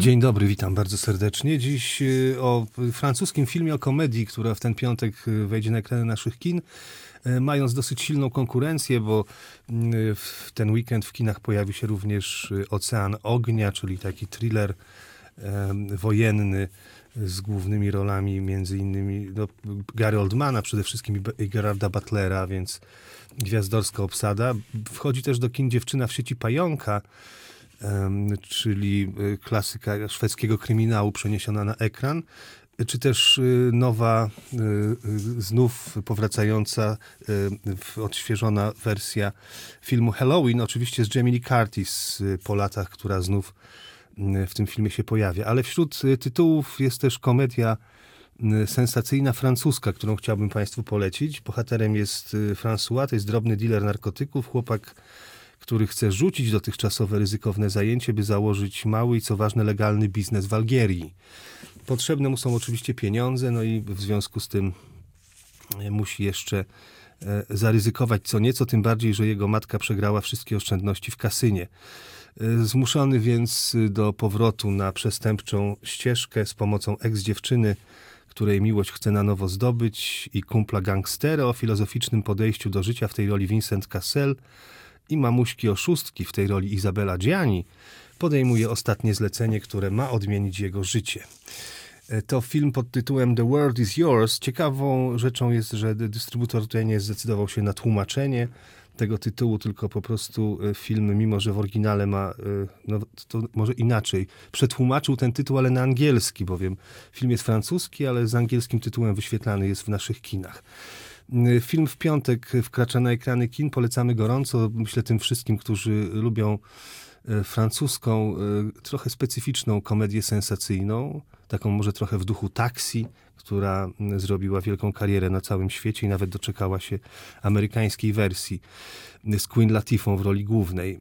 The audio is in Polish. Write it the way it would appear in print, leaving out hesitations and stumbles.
Dzień dobry, witam bardzo serdecznie. Dziś o francuskim filmie o komedii, która w ten piątek wejdzie na ekrany naszych kin, mając dosyć silną konkurencję, bo w ten weekend w kinach pojawi się również Ocean Ognia, czyli taki thriller wojenny z głównymi rolami między innymi Gary Oldmana, przede wszystkim i Gerarda Butlera, więc gwiazdorska obsada. Wchodzi też do kin Dziewczyna w sieci pająka, czyli klasyka szwedzkiego kryminału przeniesiona na ekran, czy też nowa, znów powracająca, odświeżona wersja filmu Halloween, oczywiście z Jamie Lee Curtis po latach, która znów w tym filmie się pojawia. Ale wśród tytułów jest też komedia sensacyjna francuska, którą chciałbym Państwu polecić. Bohaterem jest François, to jest drobny dealer narkotyków, chłopak, który chce rzucić dotychczasowe ryzykowne zajęcie, by założyć mały i co ważne legalny biznes w Algierii. Potrzebne mu są oczywiście pieniądze, no i w związku z tym musi jeszcze zaryzykować co nieco, tym bardziej, że jego matka przegrała wszystkie oszczędności w kasynie. Zmuszony więc do powrotu na przestępczą ścieżkę z pomocą ex-dziewczyny, której miłość chce na nowo zdobyć, i kumpla gangstera o filozoficznym podejściu do życia, w tej roli Vincent Cassel, i mamuśki oszustki, w tej roli Izabela Gianni, podejmuje ostatnie zlecenie, które ma odmienić jego życie. To film pod tytułem The World is Yours. Ciekawą rzeczą jest, że dystrybutor tutaj nie zdecydował się na tłumaczenie tego tytułu, tylko po prostu film, mimo że w oryginale ma, no to może inaczej, przetłumaczył ten tytuł, ale na angielski, bowiem film jest francuski, ale z angielskim tytułem wyświetlany jest w naszych kinach. Film w piątek wkracza na ekrany kin, polecamy gorąco, myślę tym wszystkim, którzy lubią francuską, trochę specyficzną komedię sensacyjną, taką może trochę w duchu Taxi, która zrobiła wielką karierę na całym świecie i nawet doczekała się amerykańskiej wersji z Queen Latifah w roli głównej.